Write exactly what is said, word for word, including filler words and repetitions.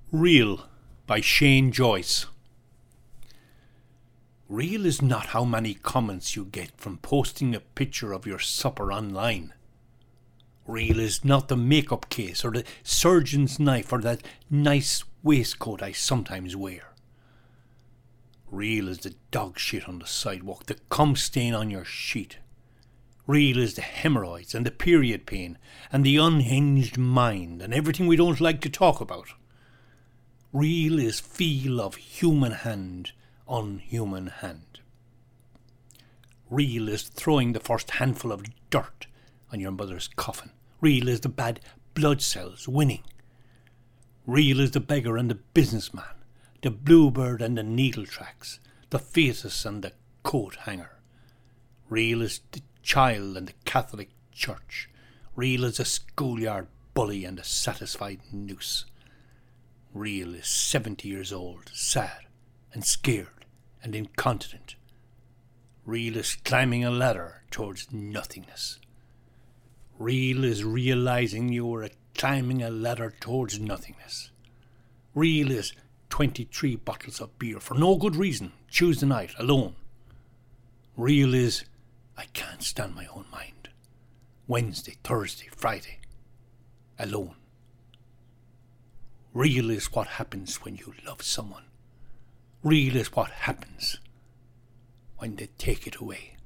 Real by Shane Joyce. Real is not how many comments you get from posting a picture of your supper online. Real is not the makeup case or the surgeon's knife or that nice waistcoat I sometimes wear. Real is the dog shit on the sidewalk, the cum stain on your sheet. Real is the hemorrhoids and the period pain and the unhinged mind and everything we don't like to talk about. Real is feel of human hand on human hand. Real is throwing the first handful of dirt on your mother's coffin. Real is the bad blood cells winning. Real is the beggar and the businessman, the bluebird and the needle tracks, the fetus and the coat hanger. Real is the child and the Catholic Church. Real is the schoolyard bully and the satisfied noose. Real is seventy years old, sad and scared and incontinent. Real is climbing a ladder towards nothingness. Real is realizing you are climbing a ladder towards nothingness. Real is twenty-three bottles of beer for no good reason, Tuesday night, alone. Real is I can't stand my own mind. Wednesday, Thursday, Friday, alone. Real is what happens when you love someone. Real is what happens when they take it away.